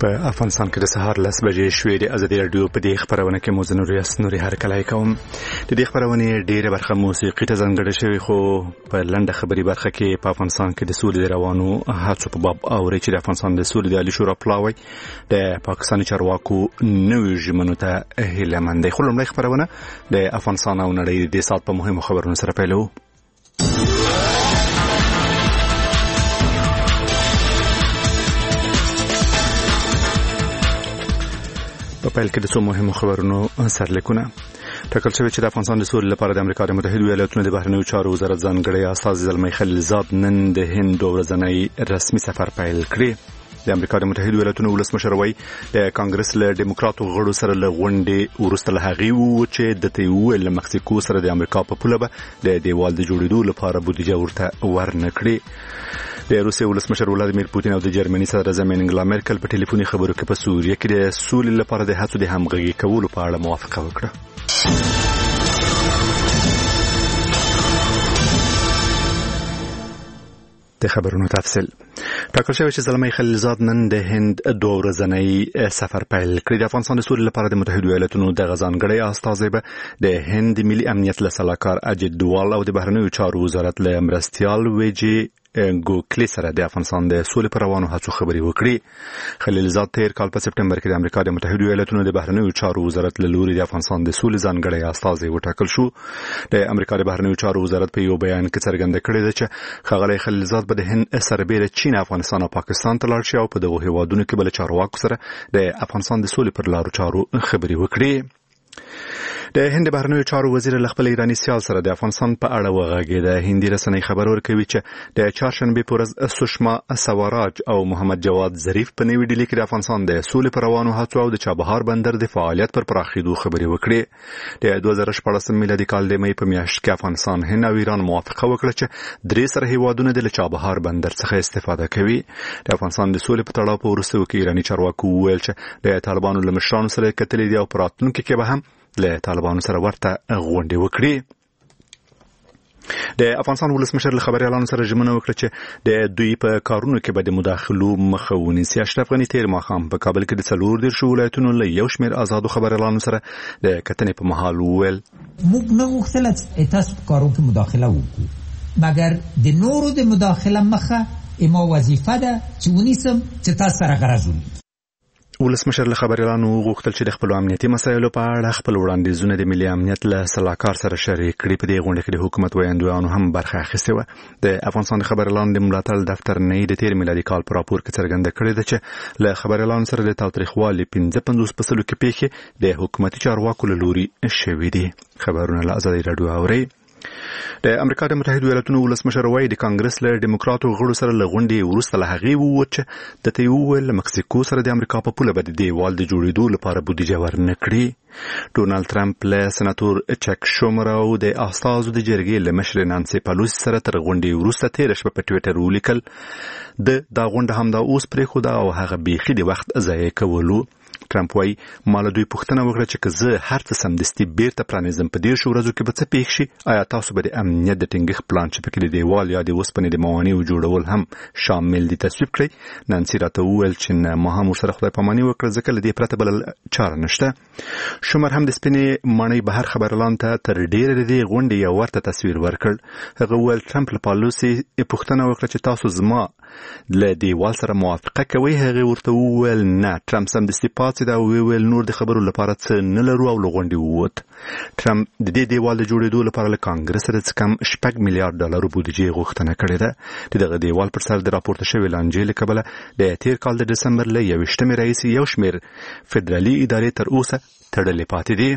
په افغانستان کې د سهار 10 بجې شوې د ازادي رادیو په دې خبرونه کې مو نوري هرکلای کوم. د دې خبرونه ډیره برخه موسیقي ته ځانګړې شوی، خو په لنډه خبري برخه کې په افغانستان کې د سولې روانو هڅو په باب اوري چې د افغانستان د سولې د عالی شورا پلاوی د پاکستاني چارواکو نوې ژمنو ته هیلهمند دي. خو لومړی خبرونه د افغانستان او نړۍ د سات په مهمو خبرونو سره پیلو. په پیل کې د څو مهمو خبرونو سرلیکونه. ټاکل شوی چې د افغانستان د سولې لپاره د امریکا د متحده ایالاتونو د بهرنیو چارو وزارت ځانګړی استازی زلمی خلیلزاد نن د هند 2 ورځنی رسمي سفر پیل کړی. د امریکا د متحده ایالاتونو ولسمشر وایي د کانګرس له ډیموکراتو غړو سره له غونډې وروسته له هغې وو چې د تیو له مکسیکو سره د امریکا په پوله به د دیوال د جوړېدو لپاره بودیجه ورته ورنکړي. د روسیې ولسمشر ولادیمیر پوتین او د جرمني صدر انګلا مرکل په ټلیفوني خبرو کې په سوریه کې د سولې لپاره د هڅو د همغږي کولو په اړه موافقه وکړه. د خبرونو تفصیل. ټاکل شوی چې زلمی خلیلزاد نن د هند 2 ورځنی سفر پیل کړی. د افغانستان د سولې لپاره د متحده ایالاتونو د ځانګړي استازی به د هند ملي امنیت له سلاکار اجیت دوال او د بهرنیو چارو وزارت له مرستیال ویجی ګوکلی سره د افغانستان د سولې پر روانو هڅو خبري وکړي. خلیلزاد تیر کال په سپټمبر کې د امریکا د متحده ایالاتونو د بهرنیو چارو وزارت له لوري د افغانستان د سولې ځانګړي استازی وټاکل شو. د امریکا د بهرنیو چارو وزارت په یو بیان کې څرګنده کړې ده چې ښاغلی خلیلزاد به د هند سربېره چین، افغانستان او پاکستان ته لاړ شي او په دغو هیوادونو کې بل چارواکو سره د افغانستان د سولې پر لارو چارو خبري وکړي. د هند بهرنیو چارو وزیر له خپل ایرانی سیال سره د افغانستان په اړه وغږېده. هندي رسنۍ خبر ورکوي چې د چهارشنبه په ورځ سشما سواراج او محمد جواد ظریف په نوې ډیلي کې د افغانستان د سولې پر روانو هڅو او د چابهار بندر د فعالیت پر پراخېدو خبري وکړي. د 2014 میلادي کال د مې په میاشت کې افغانستان، هند او ایران موافقه وکړه چې درې سره هیوادونه د چابهار بندر څخه استفاده کوي. د افغانستان د سولې په تړاو په وروستیو کې ایرانی چارواکو وویل چې د طالبانو له مشرانو سره کتلې دي او په راتلونکي کې به هم له طالبانو سره ورته غونډې وکړي. د افغانستان ولسمشر له خبريالانو سره ژمنه وکړه چې د دوی په کارونو کې به د مداخلو مخه ونیسي. اشرف غني تیر ماښام په کابل کې د 14 ولایتونو له یو شمېر آزادو خبريالانو سره د کتنې په مهال وویل موږ نه غوښتل چې تاسو په کارونو کې مداخله وکړو، مګر د نورو د مداخله مخه ما وظیفه ده چې ونیسم چې تاسو سره غرض ونیسم. ولسمشر له خبريالانو غوښتل چې د خپل امنیتي مسایلو په اړه خپل وړاندیزونه د ملي امنیت له سلاکار سره شریک کړي. په دې غونډه کې د حکومت ویاندویانو هم برخه اخیستې وه. د افغانستان خبريالانو د ملاتړ دفتر نه د تیر میلادي کال په راپور کې څرګنده کړې ده چې له خبريالانو سره د تاوتریخوالي 55% کې پیښې د حکومتي چارواکو له لوري شوې دي. خبرونه له ازادي رادیو اوري. د امریکا د متحده ایالاتونو ولسمشر وایي د کانګرس له ډیموکراتو غړو سره له غونډې وروسته له هغې ووت چې د تیو له مکسیکو سره د امریکا په پوله به د دیوال د جوړېدو لپاره بودیجه ورنکړي. ډونالد ټرمپ له سناتور چک شومر او د استازو د جرګې له مشر نانسي پلوسی سره تر غونډې وروسته تیر شپه په ټویټر ولیکل دا غونډه هم دا اوس پرېښوده او هغه بیخي د وخت ضایع کولو. ټرمپ وایي مال دوی پوښتنه وکړه چې که زه هر څه سمدستي بیرته پرانیزم په 10 ورځو کې به څه پیښ شي؟ آیا تاسو به د امنیت د ټینګښت پلان چې پکې د دیوال یا د اوسپنې د موانعو جوړول هم شامل دي تصویب کړئ؟ نانسي راته وویل چې ما هم ورسره خدای پاماني وکړه ځکه له دې پرته بله چاره نشته. شومر هم د سپینې ماڼۍ بهر خبريالانو ته تر ډیره د دې غونډې یو ورته تصویر ورکړ. هغه وویل ټرمپ له پالوسي پوښتنه وکړه چې تاسو زما له دیوال سره موافقه کوي؟ هغه ورته وویل نه. ټرمپ سمدستي پاتې دا ویل نور د خبرو لپاره څه نه لرو او لغونډي ووت. ټرمپ د دې دیوال د جوړېدو لپاره له کانګرس سره څه کم $6 میلیارډ بودیجه غوښتنه کړې ده. دغه دیوال پر سر د راپورته شوی لانجې له کبله د تیر کال د دسمبر له 21 رئیس یو شمېر فدرالي ادارې تر اوسه تړلې پاتې دي.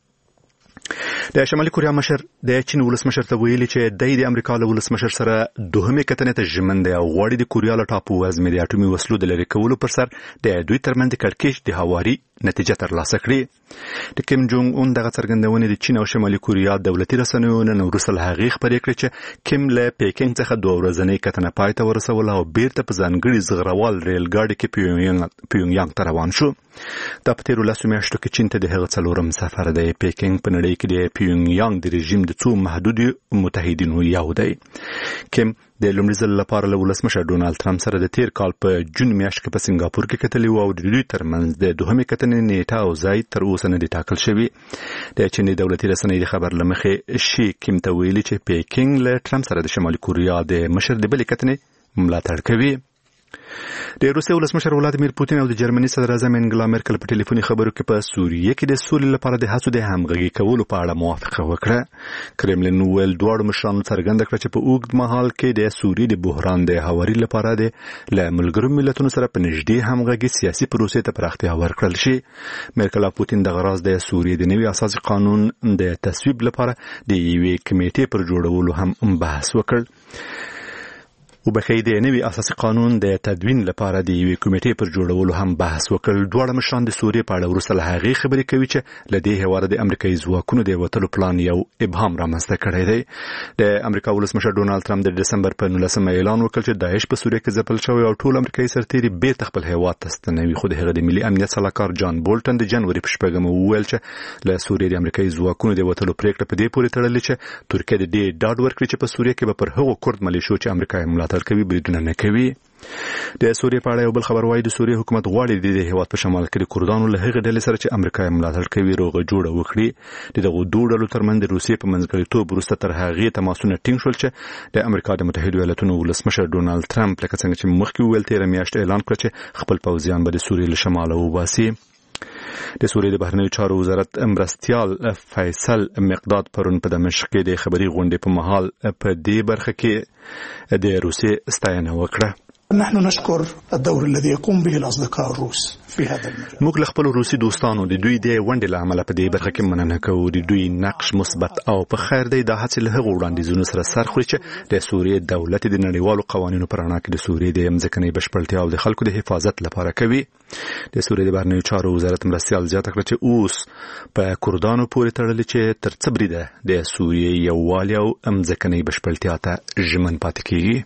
د شمالي کوریا مشر د چین ولسمشر ته ویلي چې د امریکا له ولسمشر سره دوهمه کتنې ته ژمن دی او غواړي د کوریا له ټاپو وزمې د اټومي وسلو د لرې کولو پر سر د دوی ترمنځ کړکېچ د هواري نتیجه ترلاسه کړي. د کیم جونګ اون دغه څرګندونې د چین او شمالي کوریا دولتي رسنیو نن وروسته له هغې خبرې کړې چې کیم له پیکینګ څخه 2 ورځنۍ کتنه پای ته ورسوله او بیرته په ځانګړي زغروال ریل ګاډي کې پیونګیانګ ته روان شو. دا په تیرو 10 میاشتو کې چین ته د هغه 4م سفر دی. پیکینګ په نړۍ کې د پیونګیانګ د رژیم د څو محدودو متحدینو یو دی. کیم د لومړي ځل لپاره له ولسمشر ډونالد ترامپ سره د تیر کال په جون میاشت کې په سنگاپور کې کتلې او د دوی ترمنځ د دوهمې کتنې نیټه او ځای تر اوسه نه دی ټاکل شوی. د چیني دولتي رسنۍ د خبر لمخې شي کیم ته ویلي چې پیکینګ له ترامپ سره د شمالي کوریا د مشر د بلې کتنې ملاتړ کوي. د روسیې ولسمشر ولادیمیر پوتین او د جرمني صدر اعظم انګلا مرکل په ټلیفوني خبرو کې په سوریه کې د سولې لپاره د هڅو د همغږي کولو په اړه موافقه وکړه. کرملین ویل دواړو مشرانو څرګنده کړه چې په اوږد مهال کې د سوریې د بحران د هواري لپاره د ملګرو ملتونو سره په نږدې همغږي سیاسي پروسې ته پراختیا ورکړل شي. مرکل او پوتین د غراز د سوریې د نوي اساسي قانون د تصویب لپاره د یوې کمیټې پر جوړولو هم بحث وکړ. وبخې د نوي اساسي قانون د تدوین لپاره د یوې کمیټې پر جوړولو هم بحث وکړ. دواړه مشران د سوریې په اړه وروسته له هغې خبرې کوي چې له دې هیواده د امریکایي ځواکونو د وتلو پلان یو ابهام رامنځته کړی دی. د امریکا ولسمشر ډونالد ترامپ د دسمبر په 19 اعلان وکړ چې داعش په سوریه کې ځپل شوی او ټول امریکایي سرتیري بیرته خپل هیواد ته ستنوي. خو د هغه د ملي امنیت سلاکار جان بولټن د جنوري په 4 وویل چې له سوریې د امریکایي ځواکونو د وتلو پریکړه په دې پورې تړلې چې ترکیه د دې ډاډ ورکړي چې په سوریه کې به پر هغو کورد ملیشو چې امریکا یې ملاتړ کوي بریدونه نه کوي. د سوریې په اړه یو بل خبر وايي د سوریې حکومت غواړي د هیواد په شمال کې د کردانو له هغې ډلې سره چې امریکا یې ملاتړ کوي روغه جوړه وکړي. د دغو دوه ډلو ترمنځ د روسیې په منځګړیتوب وروسته تر هغې تماسونه ټینګ شول چې د امریکا د متحده ایالاتونو ولسمشر ډونالد ترامپ لکه څنګه چې مخکې وویل تېره میاشت اعلان کړ چې خپل پوځیان به د سوریې له شماله وباسي. د سوریې د بهرنیو چارو وزارت مرستیال فیصل مقداد پرون په دمشق کې د خبري غونډې په مهال په دې برخه کې د روسیې ستاینه وکړه. نحن نشكر الدور الذي يقوم به الأصدقاء الروس في هذا المجال. موږ له خپل روسي دوستانو د دوی د ونډې له امله په دې برخه کې مننه کوو. د دوی نقش مثبت او په خیر دی د هڅې له هغو وړاندیزونو سره سر خوري چې د سوریې دولت د نړیوالو قوانینو پر رڼا کې د سوریې د ځمکنۍ بشپړتیا او د خلکو د حفاظت لپاره کوي. د سوریې د بهرنیو چارو وزارت مرستیال زیاته کړه چې اوس په کردانو پورې تړلې چې تر څه بریده د سوریې یووالي او ځمکنۍ بشپړتیا ته ژمن پاتې کیږي.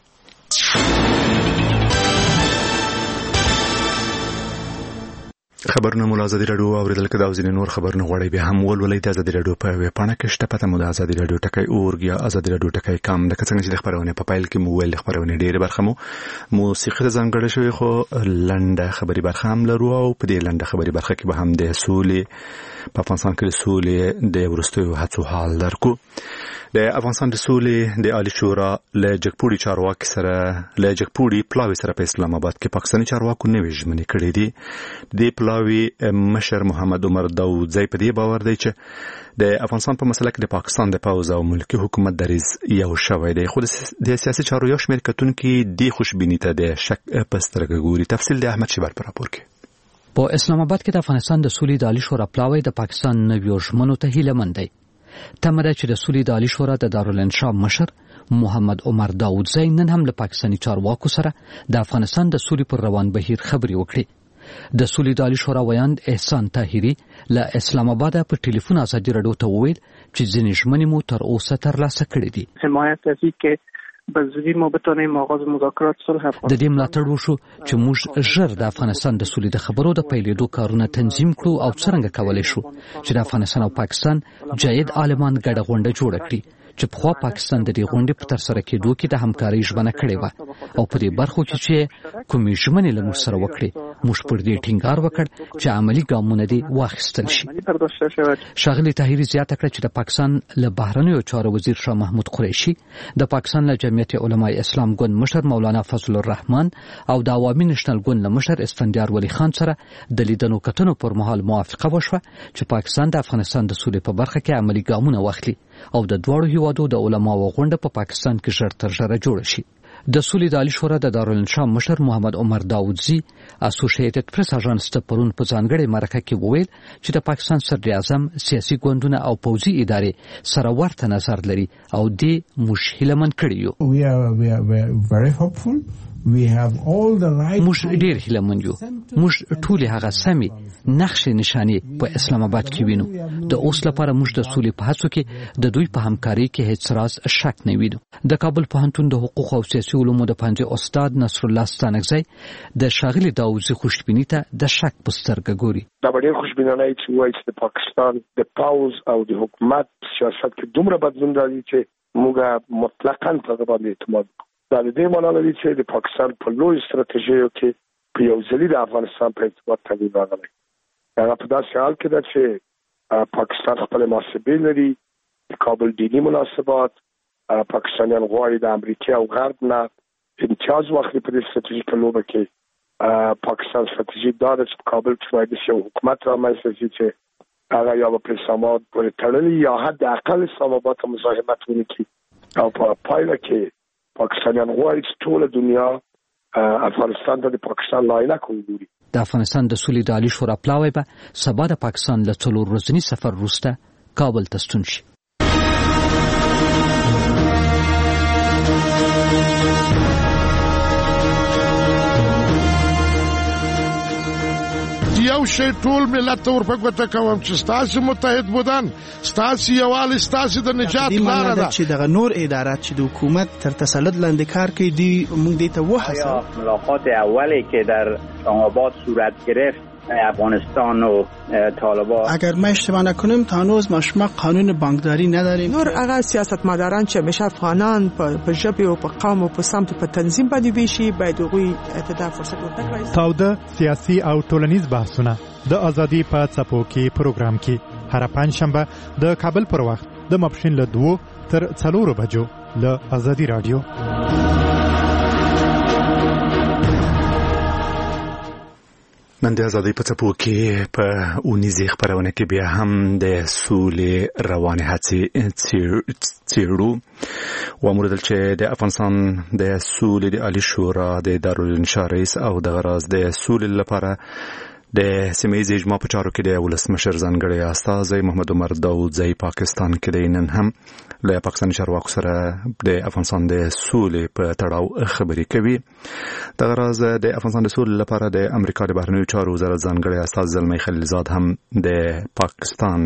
خبرونه مو ازادي رادیو اوریدل کده او ځینې نور خبرونه غواړي به هم ولولئ د ازادي رادیو په ویب پاڼه کې شته پته مو د ازادي رادیو ټکی اورګ یا ازادي رادیو ټکی کام د څنګه چې خبرونه په پایل کې مو ویل خبرونه ډېر برخه مو موسیقي ته ځانګړې شوی خو لنډه خبري برخه هم لرو او په دې لنډه خبري برخه کې به هم د سولې په افغانستان کې د سولې د ورستیو هڅو حال درکو. د افغانستان د سولې د عالی شورا له جګپوړي چارواکي سره له جګپوړي پلاوي سره په اسلام آباد کې پاکستاني چارواکو نوې ژمنې کړې دي. د پلاوي مشر محمد عمر داودزی په دې باور دی چې د افغانستان په مسله کې د پاکستان د پوځ او ملکی حکومت دریز یو شوی دی. خو د سیاسي چارو یو شمېر کتونکي د خوشبینی ته د شک په سترګه ګوري. تفصیل د احمد شیبر په راپور کې. په اسلام آباد کې د افغانستان د سولې د عالی شورا پلاوي د پاکستان نویو ژمنو ته هیله مند دی. تمره چې د سولې د عالی شورا د دارالانشا مشر محمد عمر داودزی نن هم له پاکستاني چارواکو سره د افغانستان د سولې پر روان بهیر خبرې وکړې. د سولې د عالی شورا ویاند احسان طاهری له اسلام آباد په ټلیفون ازادي رادیو ته وویل چې ځینې ژمنې مو تر اوسه ترلاسه کړې دي. حمایت از اینکه بزودی ما بتونیم آغاز مذاکرات صلح د دې ملاتړ وشو چې موږ ژر د افغانستان د سولې د خبرو د پیلېدو کارونه تنظیم کړو او څرنګه کولای شو چې د افغانستان او پاکستان جید عالمان ګډه غونډه جوړه کړي چې په خوا پاکستان د دې غونډې په تر سره کېدو کې د همکارۍ ژمنه کړې و او په دې برخو کې چې کومې ژمنې له موږ سره وکړې موږ پر دې ټینګار وکړ چې عملی ګامونه دې واخیستل شي. ښاغلي طاهري زیاته کړه چې د پاکستان له بهرنیو چارو وزیر شاه محمود قریشي د پاکستان له جمعیت علماء اسلام ګوند مشر مولانا فضل الرحمن او د عوامي نېشنل ګوند مشر اسفندیار ولی خان سره د لیدنو کتنو پر مهال موافقه وشوه چې پاکستان د افغانستان د سولې په برخه کې عملی ګامونه واخلي او د دواړو هیوادو د علماو غونډه په پاکستان کې ژر تر ژره جوړه شي. د سولې د عالی شورا د دارالانشا مشر محمد عمر داودزی اسوسییټډ پریس اژانس ته پرون په ځانګړې مرکه کې وویل چې د پاکستان صدر اعظم سیاسي ګوندونه او پوځي ادارې سره ورته نظر لري او دې موږ هیلهمن کړي یو. موږ ډېر هیلهمن یو. موږ ټول هغه سمې نقشې نشانې په اسلام آباد کې وینو. د اوس لپاره موږ د سولې په هڅو کې د دوی په همکارۍ کې هیڅ راز شک نه وینو. د کابل پوهنتون د حقوق او سیاسي علومو د پوهنځي استاد نصر الله ستانکزی د ښاغلي داودزي خوشبیني ته د شک په سترګه ګوري. دا ډېر خوشبینانه چې وایي چې د پاکستان د پوځ او د حکومت سیاست کې دومره بدلون راځي چې موږ مطلقاً په باندې اعتماد دا د دې معنی لري چې د پاکستان په لوی ستراتیژیو کې په یو ځلې د افغانستان په ارتباط تغییر راغلی. هغه په داسې حال کې ده چې پاکستان خپل محاسبې لري، د کابل دینی مناسبات، پاکستانیان غواړي د امریکا او غرب نه امتیاز واخلي په دې ستراتیژیکه لوبه کې. پاکستان ستراتیژي دا ده چې په کابل کې باید یو حکومت رامنځته شي چې هغه یا به پر اسلاماباد پورې تړلی یا حد اقل اسلاماباد ته مزاحمت ونکړي او په پایله کې پاکستانیان غواړي چې ټوله دنیا افغانستان ته د پاکستان لایق وګوري. د افغانستان د سولې د عالی شورا پلاوی به سبا د پاکستان له 4 ورځني سفر وروسته کابل ته ستون شي. یو شی ټول ملت ته ورپکوته کوم چې ستاسو متحد بودن، ستاسو یووالی، ستاسو د نجات لاره ده. چې دغه نور ادارات چې د حکومت تر تسلط لاندې کار کوي دی موږ دې ته وحسه. ملاقات اولی که در اسلام‌آباد صورت گرفت افغانستان و طالبان، اگر ما اشتباه نکنیم تا هنوز ما قانون بانکداری نداریم. نور هغه سیاستمداران چې همیشه افغانان په ژبه او په قوم او په سمت په تنظیم باندې ویشي باید هغوی ته فرصت ورکړي. تاوده سیاسي او ټولنیز بحثونه د ازادي په څپو کې پروګرام کې هر پنځشنبه د کابل پر وخت د ماپښین له 2 تر 4 بجو له ازادي رادیو. نن د ازادۍ په څپو کې په اونیزې خپرونه کې بیا هم د سولې روانې هڅې څیړو. وموردل چې د افغانستان د سولې د عالی شورا د دارالانشا رئیس او د غراز د سولې لپاره د سیمه‌ییز اجماع په چارو کې د ولسمشر ځانګړی استازی محمد عمر داودزی پاکستان کې نن هم له پاکستان چارواکو سره د افغانستان د سولې په تړاو خبرې کوي. د غراز د افغانستان د سولې لپاره د امریکا د بهرنیو چارو وزارت ځانګړی استازی زلمی خلیلزاد هم د پاکستان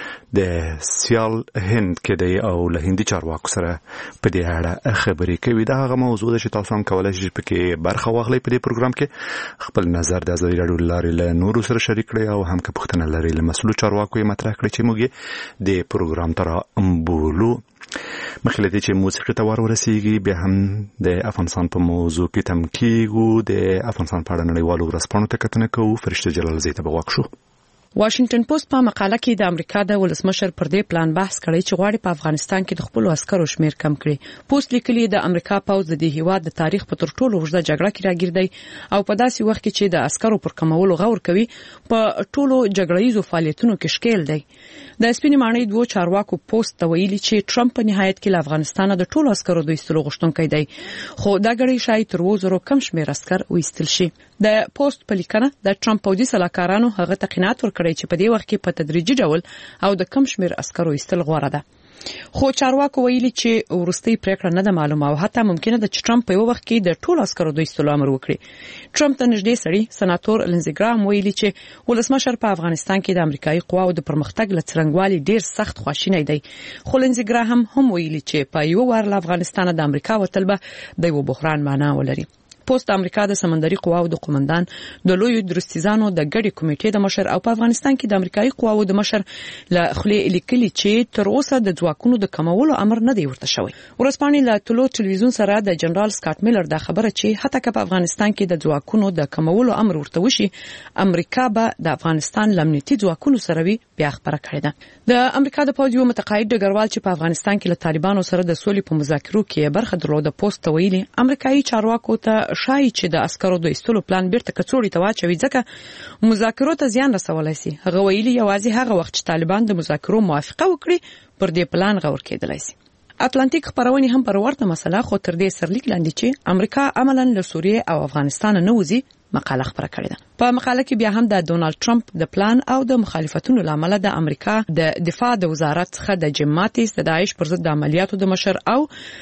د سیال هند کې دی او له هندي چارواکو سره په دې اړه خبرې کوي. دا هغه موضوع ده چې تاسو هم کولای شئ پکې برخه واخلئ په دې پروګرام کې. خپل نظر د ازادي رادیو لارې نورو سره شریک کړئ او هم که پوښتنه لرئ له مسؤلو چارواکو یې مطرح کړئ چې موږ د پروګرام ته بولو. مخکې له دې چې موسیقي ته ورسیږي بیا هم د افغانستان په موضوع کې تم کېږو. د افغانستان په اړه نړیوالو ورځپاڼو ته کتنه کوو. فرشته جلال زی ته به غوږ شو. واشنگټن پوسټ په مقاله کې د امریکا د ولسمشر پر دې پلان بحث کړی چې غواړي په افغانستان کې د خپل عسکرو شمیر کم کړي. پوسټ لیکلي د امریکا پوځ د دې هیواد د تاریخ په تر ټولو اوږده جګړه کې راګرځي او په داسې وخت کې چې د عسکرو پر کمولو غور کوي په ټولو جګړهیزو فعالیتونو کې شکیل دی. د سپینې ماڼۍ دوه چارواکو پوسټ ته ویلي چې ټرمپ په نهایت کې له افغانستان د ټولو عسکرو د ایستلو غوښتونکی دی، خو دا غړي شاید تر 2,000 کم شمیر عسكر وایستل شي. د پوسټ په لیکنه د ټرمپ پوځي سلاکارانو هغه تقینات ورکړي چې په دې وخت کې په تدریجي ډول او د کم شمیر عسکرو ایستل غوړه ده. خو چارواکو ویلي چې ورستۍ پریکړه نه ده معلومه او حتی ممکنه ده چې ټرمپ په یو وخت کې د ټولو عسکرو د ایستلو امر وکړي. ټرمپ ته نږدې سړی سناتور لینزي ګرام ویلي چې ولسمشر په افغانستان کې د امریکایي قواو د پرمختګ له څرنګوالي ډیر سخت خواشینی دی. خو لینزي ګرام هم ویلي چې په یو وار له افغانستان د امریکا وتل به د یو بحران معنا ولري. پوسټ امریکا د سمندري قواو د قومندان د لوی درستیزانو د ګډي کمیټې د مشر او په افغانستان کې د امریکایي قواو د مشر له خلی لیکلي چې تر اوسه د ځواکونو د کمولو امر نه دی ورته شوی. ورسپانې له ټولو ټلویزیون سره د جنرال سکاټ میلر دا خبره چې حتی که په افغانستان کې د ځواکونو د کمولو امر ورته وشي امریکا به د افغانستان لمنیتي ځواکونو سره وي بیا خبره کړې ده. د امریکا د پوځ یو متقاعد ډګروال چې په افغانستان کې له طالبانو سره د سولې په مذاکرو کې برخه درلوده پوسټ ویلي امریکایي چارواکو ته شایي چې د عسکرو د ایستلو پلان بیرته کڅوړې ته واچوي ځکه مذاکرو ته زیان رسولای شي. هغه ویلي یوازې هغه وخت چې طالبان د مذاکرو موافقه وکړي پر دې پلان غور کېدلای شي. اتلانتیک خبرونه هم پر ورته مسله خو تر دې سرلیک لاندې چې امریکا عملاً له سوریه او افغانستان نه وځي مقاله خبره کړې ده. په مقاله کې بیا هم د ډونالد ټرمپ د پلان او د مخالفتونو لامل د امریکا د دفاع د وزارت څخه د جیم ماتیس د داعش پر ضد د عملیاتو د مشر او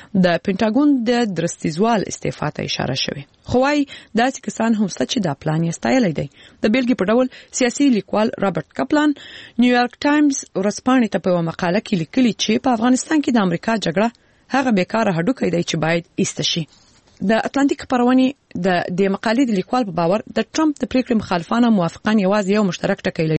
د پینټاګون د درستیزوال استعفا ته اشاره شوه. خو وايي داسې کسان هم ست چې دا پلان یې ستایلی دی. د بیلګې په ډول سیاسي لیکوال رابرټ کپلان نیویارک ټایمز ورځپاڼې ته په مقاله کې لیکلي چې په افغانستان کې د امریکا جګړه هغه بیکاره هډوکی دی چې باید ایست شي. د اتلانتیک خبرونه د مقالې د لیکوال په باور د ټرمپ د پریکړې مخالفانه موافقان یوازې یو مشترک ټکی